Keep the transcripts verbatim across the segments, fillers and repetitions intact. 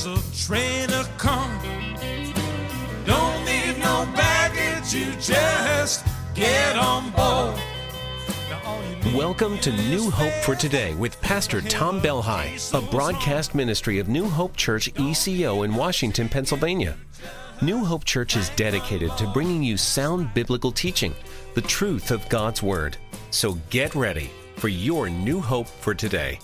a train a come. Don't need no baggage, you just get on board. Welcome to New Hope for Today with Pastor Tom Belhai, a broadcast ministry of New Hope Church E C O in Washington, Pennsylvania. New Hope Church is dedicated to bringing you sound biblical teaching, the truth of God's Word. So get ready for your New Hope for Today.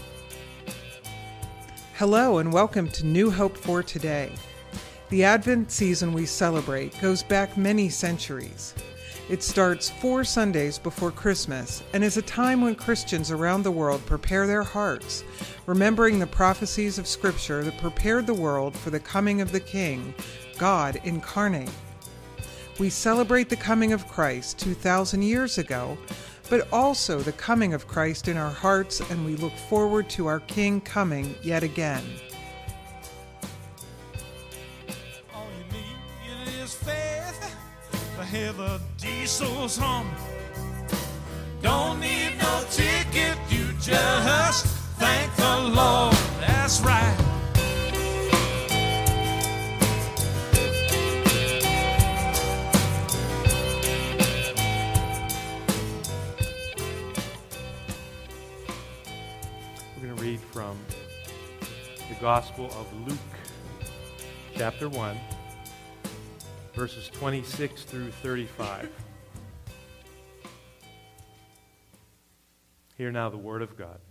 Hello and welcome to New Hope for Today. The Advent season we celebrate goes back many centuries. It starts four Sundays before Christmas and is a time when Christians around the world prepare their hearts, remembering the prophecies of Scripture that prepared the world for the coming of the King, God incarnate. We celebrate the coming of Christ two thousand years ago, but also the coming of Christ in our hearts, and we look forward to our King coming yet again. All you need is faith to hear the diesels hum. Don't need no ticket, you just thank the Lord. That's right. Read from the Gospel of Luke, chapter one, verses twenty-six through thirty-five. Hear now the word of God.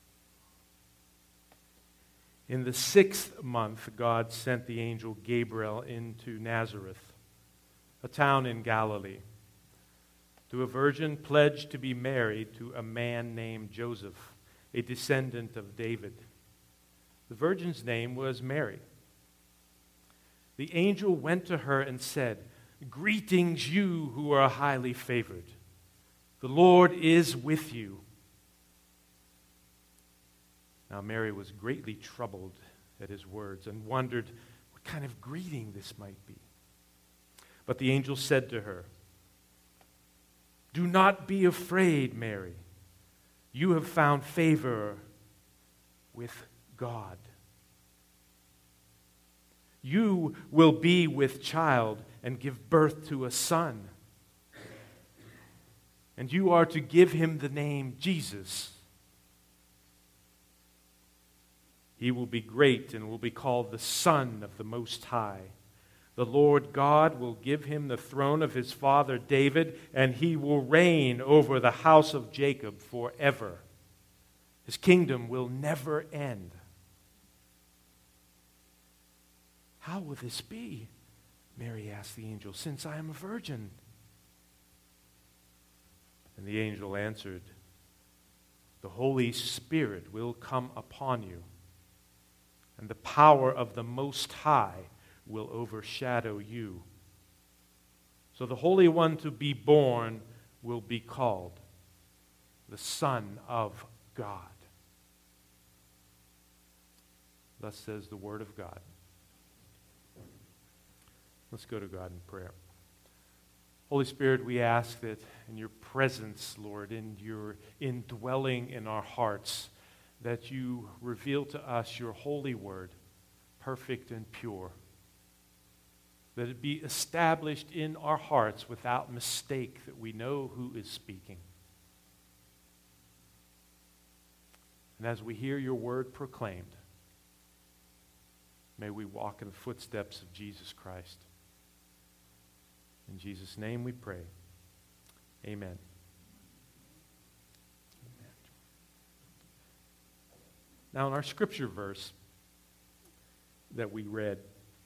In the sixth month, God sent the angel Gabriel into Nazareth, a town in Galilee, to a virgin pledged to be married to a man named Joseph, a descendant of David. The virgin's name was Mary. The angel went to her and said, "Greetings, you who are highly favored. The Lord is with you." Now Mary was greatly troubled at his words and wondered what kind of greeting this might be. But the angel said to her, "Do not be afraid, Mary. You have found favor with God. You will be with child and give birth to a son. And you are to give him the name Jesus. He will be great and will be called the Son of the Most High. The Lord God will give him the throne of his father David, and he will reign over the house of Jacob forever. His kingdom will never end." "How will this be?" Mary asked the angel, "since I am a virgin?" And the angel answered, "The Holy Spirit will come upon you, and the power of the Most High will overshadow you. So the Holy One to be born will be called the Son of God." Thus says the Word of God. Let's go to God in prayer. Holy Spirit, we ask that in your presence, Lord, in your indwelling in our hearts, that you reveal to us your holy word, perfect and pure. That it be established in our hearts without mistake, that we know who is speaking. And as we hear your word proclaimed, may we walk in the footsteps of Jesus Christ. In Jesus' name we pray. Amen. Amen. Now in our scripture verse that we read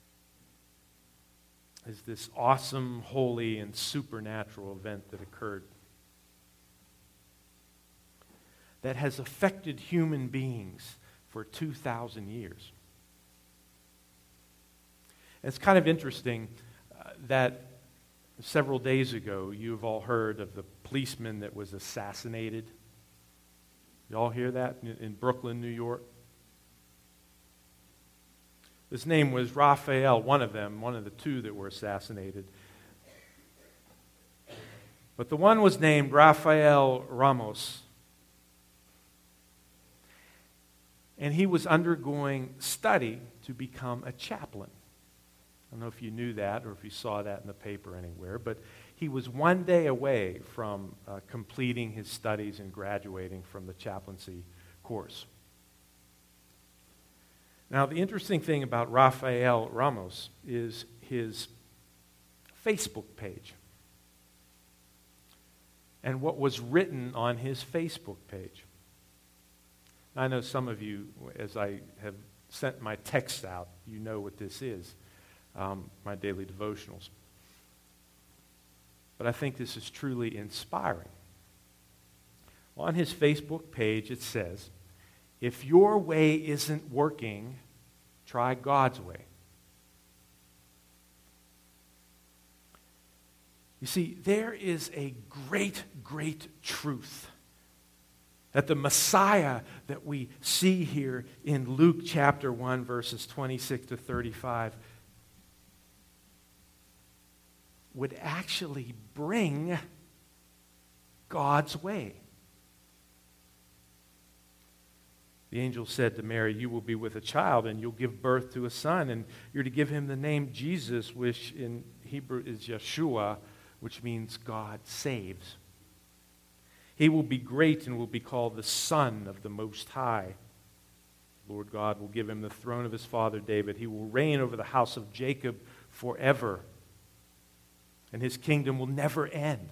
is this awesome, holy, and supernatural event that occurred that has affected human beings for two thousand years. It's kind of interesting uh, that several days ago you've all heard of the policeman that was assassinated. You all hear that in, in Brooklyn, New York? His name was Raphael, one of them, one of the two that were assassinated. But the one was named Rafael Ramos. And he was undergoing study to become a chaplain. I don't know if you knew that or if you saw that in the paper anywhere, but he was one day away from uh, completing his studies and graduating from the chaplaincy course. Now, the interesting thing about Rafael Ramos is his Facebook page and what was written on his Facebook page. I know some of you, as I have sent my texts out, you know what this is, um, my daily devotionals. But I think this is truly inspiring. On his Facebook page, it says, "If your way isn't working, try God's way." You see, there is a great, great truth that the Messiah that we see here in Luke chapter one, verses twenty-six to thirty-five, would actually bring God's way. The angel said to Mary, "You will be with a child, and you'll give birth to a son, and you're to give him the name Jesus," which in Hebrew is Yeshua, which means God saves. "He will be great and will be called the Son of the Most High. Lord God will give him the throne of his father David. He will reign over the house of Jacob forever, and his kingdom will never end."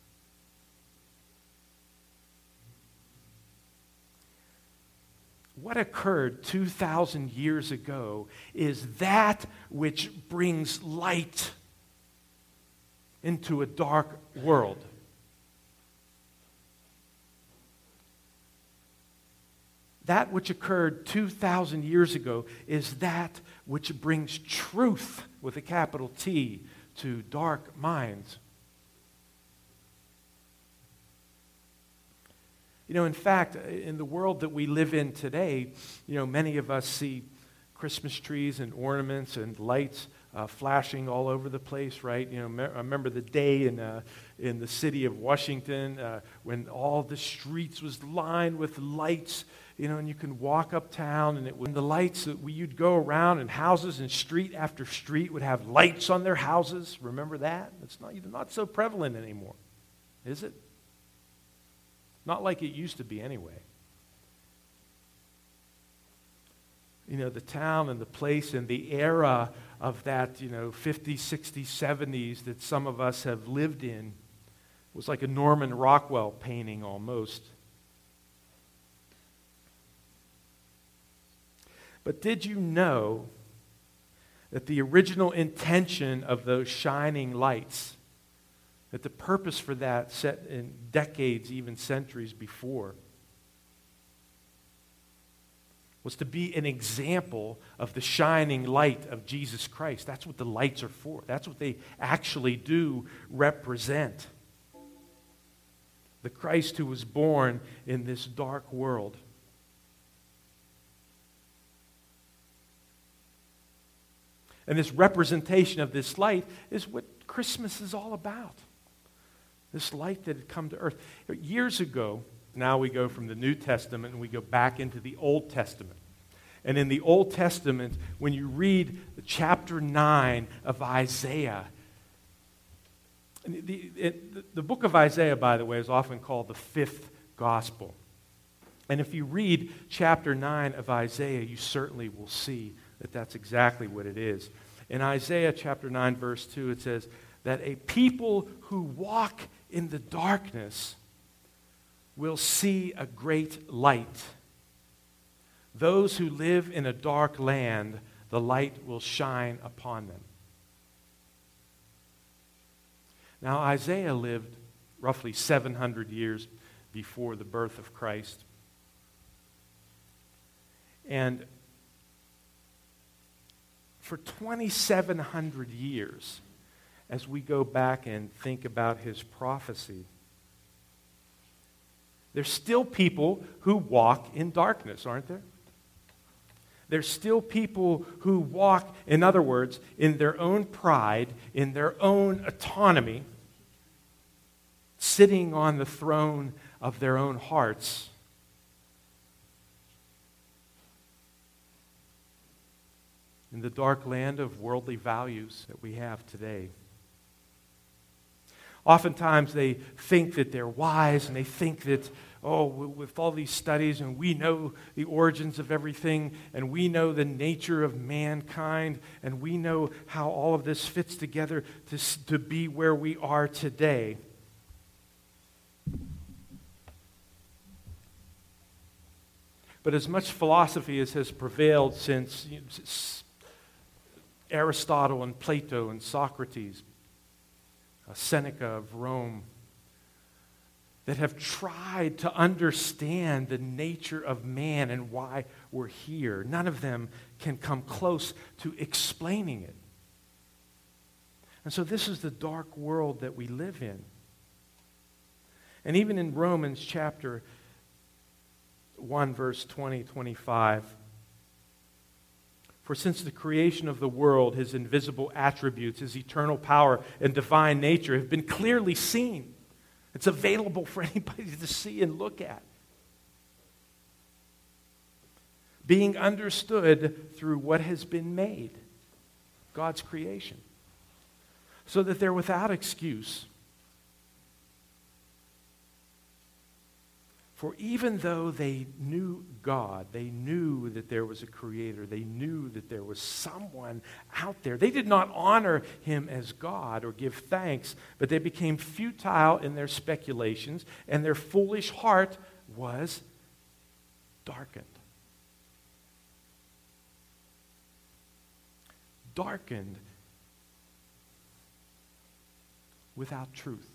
What occurred two thousand years ago is that which brings light into a dark world. That which occurred two thousand years ago is that which brings truth, with a capital T, to dark minds. You know, in fact, in the world that we live in today, you know, many of us see Christmas trees and ornaments and lights uh, flashing all over the place, right? You know, me- I remember the day in uh, in the city of Washington uh, when all the streets was lined with lights, you know, and you can walk uptown, and it was the lights that we, you'd go around, and houses and street after street would have lights on their houses. Remember that? It's not even not so prevalent anymore, is it? Not like it used to be anyway. You know, the town and the place and the era of that, you know, fifties, sixties, seventies that some of us have lived in was like a Norman Rockwell painting almost. But did you know that the original intention of those shining lights, that the purpose for that set in decades, even centuries before, was to be an example of the shining light of Jesus Christ? That's what the lights are for. That's what they actually do represent. The Christ who was born in this dark world. And this representation of this light is what Christmas is all about. This light that had come to earth. Years ago, now we go from the New Testament and we go back into the Old Testament. And in the Old Testament, when you read chapter nine of Isaiah, the, it, the book of Isaiah, by the way, is often called the fifth gospel. And if you read chapter nine of Isaiah, you certainly will see that that's exactly what it is. In Isaiah chapter nine, verse two, it says that a people who walk in the darkness will see a great light. Those who live in a dark land, the light will shine upon them. Now, Isaiah lived roughly seven hundred years before the birth of Christ. And for twenty-seven hundred years, as we go back and think about his prophecy, there's still people who walk in darkness, aren't there? There's still people who walk, in other words, in their own pride, in their own autonomy, sitting on the throne of their own hearts. in the dark land of worldly values that we have today. Oftentimes they think that they're wise, and they think that, oh, with all these studies, and we know the origins of everything, and we know the nature of mankind, and we know how all of this fits together to, to be where we are today. But as much philosophy as has prevailed since you know, Aristotle and Plato and Socrates, uh, Seneca of Rome, that have tried to understand the nature of man and why we're here, none of them can come close to explaining it. And so this is the dark world that we live in. And even in Romans chapter one, verse twenty, twenty-five, for since the creation of the world, his invisible attributes, his eternal power and divine nature have been clearly seen. It's available for anybody to see and look at. Being understood through what has been made, God's creation, so that they're without excuse. For even though they knew God, they knew that there was a creator, they knew that there was someone out there, they did not honor him as God or give thanks, but they became futile in their speculations, and their foolish heart was darkened. Darkened without truth.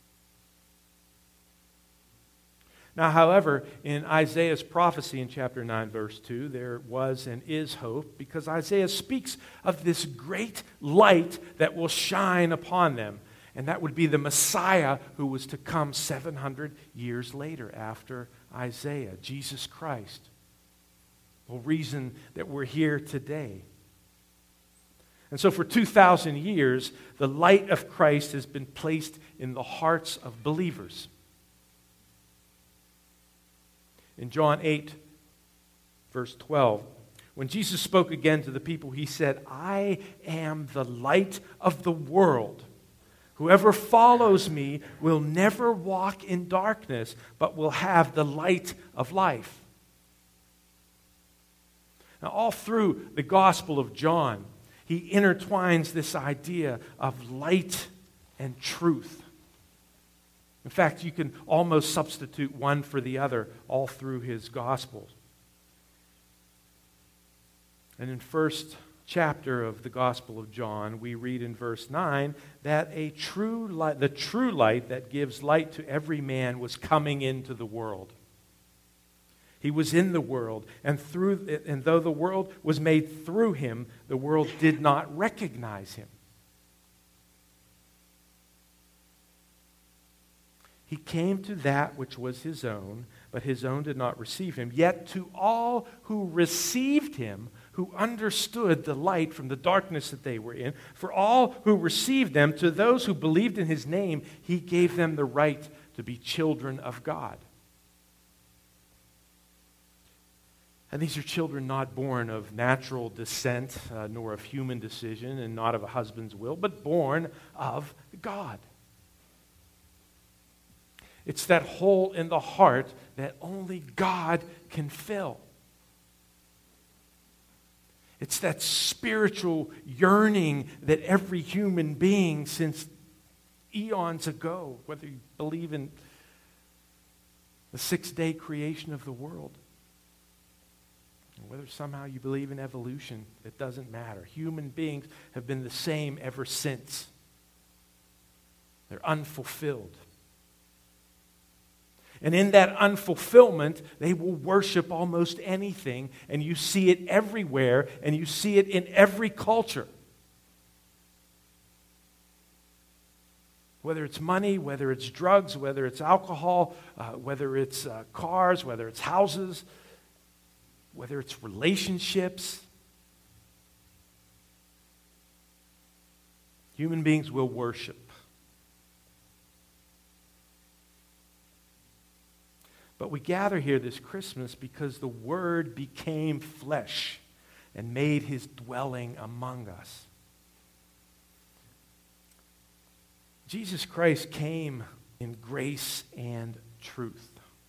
Now, however, in Isaiah's prophecy in chapter nine, verse two, there was and is hope, because Isaiah speaks of this great light that will shine upon them. And that would be the Messiah who was to come seven hundred years later after Isaiah, Jesus Christ. The reason that we're here today. And so for two thousand years, the light of Christ has been placed in the hearts of believers. In John eight, verse twelve, when Jesus spoke again to the people, he said, I am the light of the world. Whoever follows me will never walk in darkness, but will have the light of life. Now, all through the Gospel of John, he intertwines this idea of light and truth. In fact, you can almost substitute one for the other all through his Gospels. And in first chapter of the Gospel of John, we read in verse nine that a true light, the true light that gives light to every man was coming into the world. He was in the world, and through and though the world was made through him, the world did not recognize him. He came to that which was his own, but his own did not receive him. Yet to all who received him, who understood the light from the darkness that they were in, for all who received them, to those who believed in his name, he gave them the right to be children of God. And these are children not born of natural descent, uh, nor of human decision, and not of a husband's will, but born of God. It's that hole in the heart that only God can fill. It's that spiritual yearning that every human being since eons ago, whether you believe in the six-day creation of the world, whether somehow you believe in evolution, it doesn't matter. Human beings have been the same ever since. They're unfulfilled. And in that unfulfillment, they will worship almost anything. And you see it everywhere, and you see it in every culture. Whether it's money, whether it's drugs, whether it's alcohol, uh, whether it's uh, cars, whether it's houses, whether it's relationships. Human beings will worship. But we gather here this Christmas because the Word became flesh. and made his dwelling among us. Jesus Christ came in grace and truth.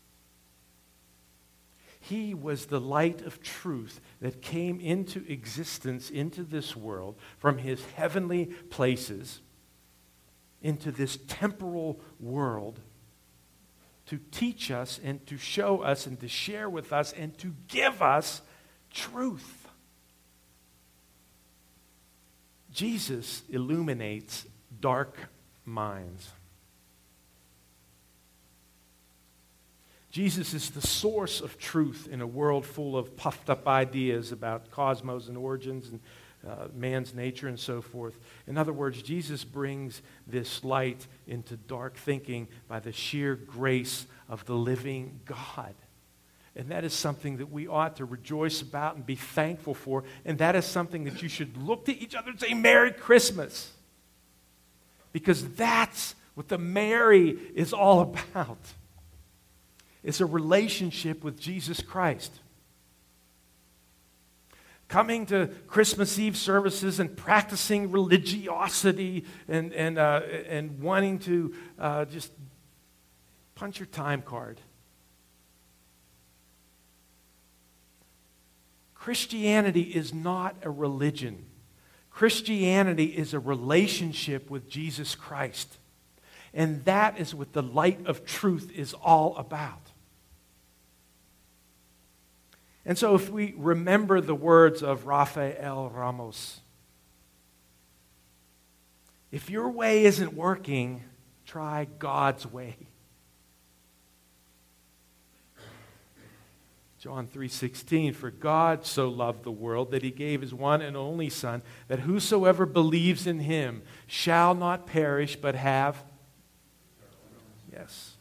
He was the light of truth that came into existence into this world from his heavenly places into this temporal world to teach us and to show us and to share with us and to give us truth. Jesus illuminates dark minds. Jesus is the source of truth in a world full of puffed up ideas about cosmos and origins and uh, man's nature and so forth. In other words, Jesus brings this light into dark thinking by the sheer grace of the living God. And that is something that we ought to rejoice about and be thankful for. And that is something that you should look to each other and say, Merry Christmas. Because that's what the Merry is all about. It's a relationship with Jesus Christ. Coming to Christmas Eve services and practicing religiosity and, and, uh, and wanting to uh, just punch your time card. Christianity is not a religion. Christianity is a relationship with Jesus Christ. And that is what the light of truth is all about. And so if we remember the words of Rafael Ramos, if your way isn't working, try God's way. John three sixteen, for God so loved the world that he gave his one and only Son, that whosoever believes in him shall not perish but have, yes.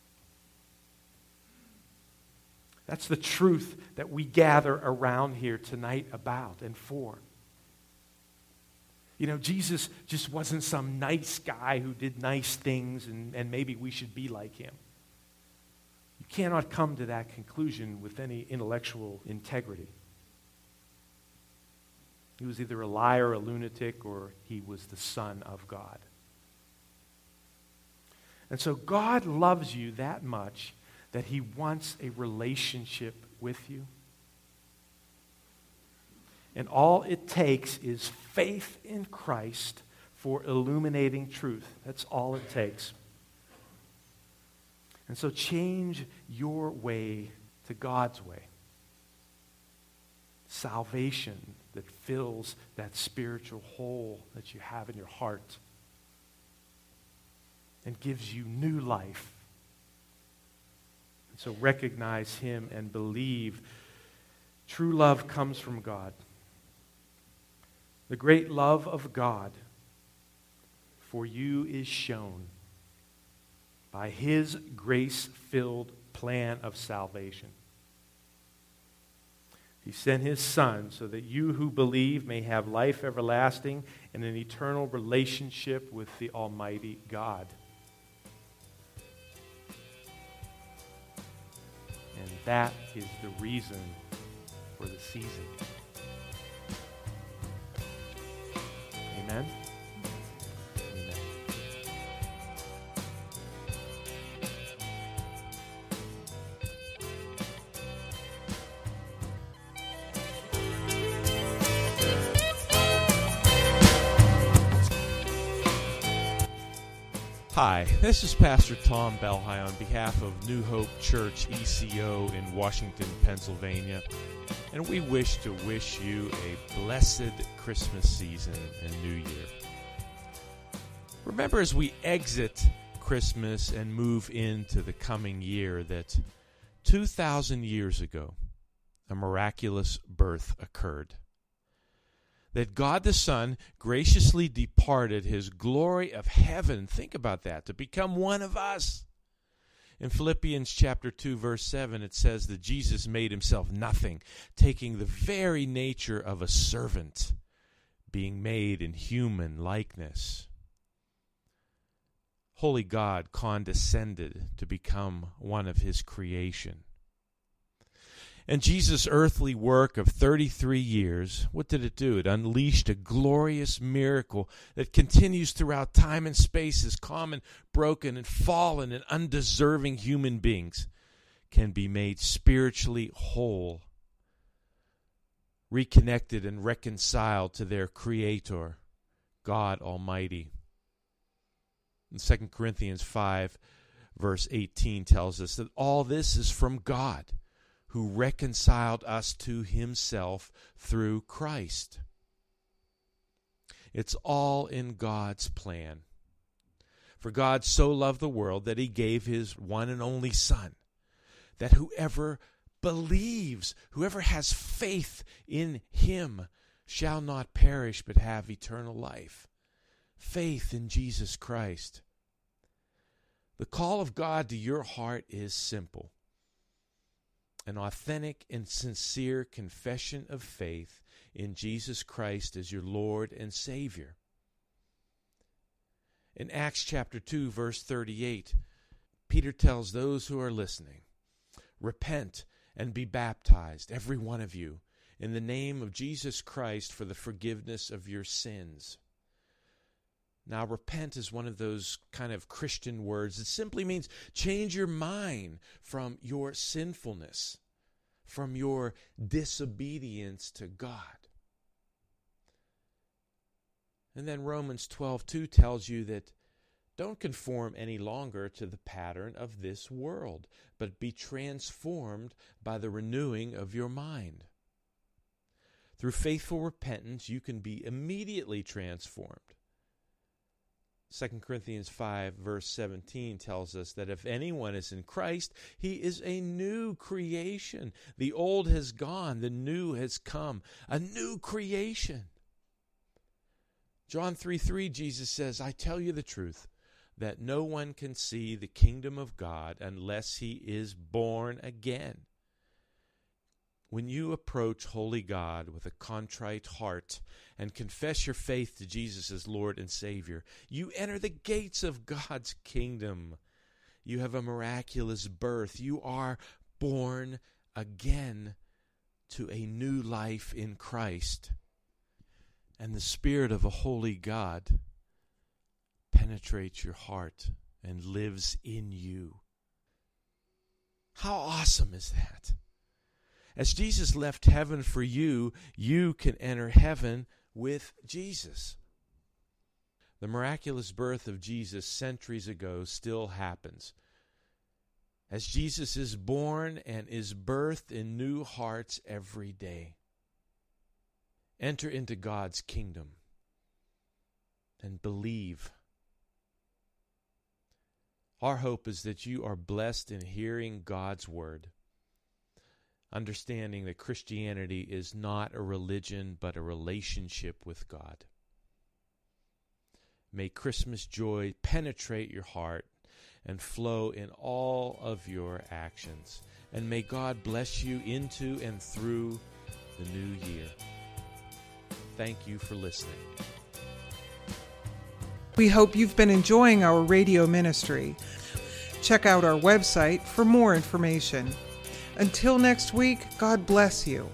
That's the truth that we gather around here tonight about and for. You know, Jesus just wasn't some nice guy who did nice things and, and maybe we should be like him. You cannot come to that conclusion with any intellectual integrity. He was either a liar, a lunatic, or he was the Son of God. And so God loves you that much that he wants a relationship with you. And all it takes is faith in Christ for illuminating truth. That's all it takes. And so change your way to God's way. Salvation that fills that spiritual hole that you have in your heart and gives you new life. And so recognize him and believe true love comes from God. The great love of God for you is shown by his grace-filled plan of salvation. He sent his Son so that you who believe may have life everlasting and an eternal relationship with the Almighty God. And that is the reason for the season. Amen? Amen. Hi, this is Pastor Tom Belhai on behalf of New Hope Church E C O in Washington, Pennsylvania, and we wish to wish you a blessed Christmas season and New Year. Remember, as we exit Christmas and move into the coming year, that two thousand years ago, a miraculous birth occurred. That God the Son graciously departed his glory of heaven, think about that, to become one of us. In Philippians chapter two, verse seven, it says that Jesus made himself nothing, taking the very nature of a servant, being made in human likeness. Holy God condescended to become one of his creation. And Jesus' earthly work of thirty-three years, what did it do? It unleashed a glorious miracle that continues throughout time and space as common, broken, and fallen and undeserving human beings can be made spiritually whole, reconnected and reconciled to their Creator, God Almighty. And Second Corinthians five, verse eighteen tells us that all this is from God, who reconciled us to himself through Christ. It's all in God's plan. For God so loved the world that he gave his one and only Son, that whoever believes, whoever has faith in him, shall not perish but have eternal life. Faith in Jesus Christ. The call of God to your heart is simple. An authentic and sincere confession of faith in Jesus Christ as your Lord and Savior. In Acts chapter two, verse thirty-eight, Peter tells those who are listening, repent and be baptized, every one of you, in the name of Jesus Christ for the forgiveness of your sins. Now, repent is one of those kind of Christian words. It simply means change your mind from your sinfulness, from your disobedience to God. And then Romans twelve two tells you that don't conform any longer to the pattern of this world, but be transformed by the renewing of your mind. Through faithful repentance, you can be immediately transformed. Second Corinthians five, verse seventeen tells us that if anyone is in Christ, he is a new creation. The old has gone, the new has come. A new creation. John three three, Jesus says, I tell you the truth, that no one can see the kingdom of God unless he is born again. When you approach holy God with a contrite heart and confess your faith to Jesus as Lord and Savior, you enter the gates of God's kingdom. You have a miraculous birth. You are born again to a new life in Christ. And the Spirit of a holy God penetrates your heart and lives in you. How awesome is that? As Jesus left heaven for you, you can enter heaven with Jesus. The miraculous birth of Jesus centuries ago still happens. As Jesus is born and is birthed in new hearts every day. Enter into God's kingdom and believe. Our hope is that you are blessed in hearing God's word, understanding that Christianity is not a religion but a relationship with God. May Christmas joy penetrate your heart and flow in all of your actions. And may God bless you into and through the new year. Thank you for listening. We hope you've been enjoying our radio ministry. Check out our website for more information. Until next week, God bless you.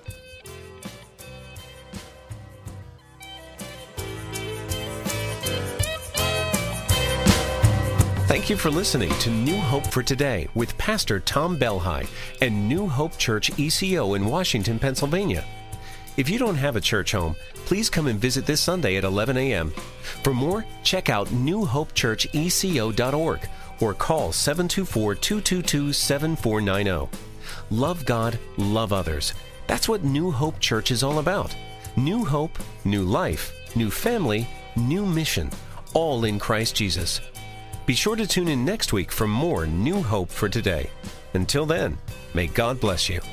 Thank you for listening to New Hope for Today with Pastor Tom Belhai and New Hope Church E C O in Washington, Pennsylvania. If you don't have a church home, please come and visit this Sunday at eleven a.m. For more, check out new hope church e c o dot org or call seven two four, two two two, seven four nine zero. Love God, love others. That's what New Hope Church is all about. New hope, new life, new family, new mission, all in Christ Jesus. Be sure to tune in next week for more New Hope for Today. Until then, may God bless you.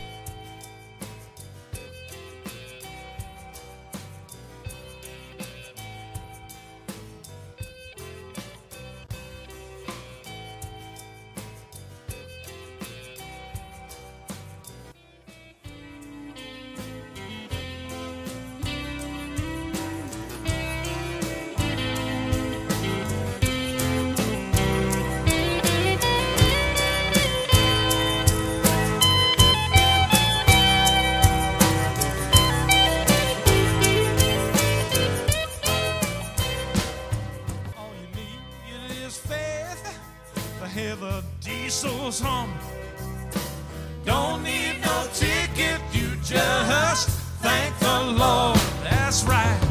to hear the diesels hum. Don't need no ticket, you just thank the Lord. That's right.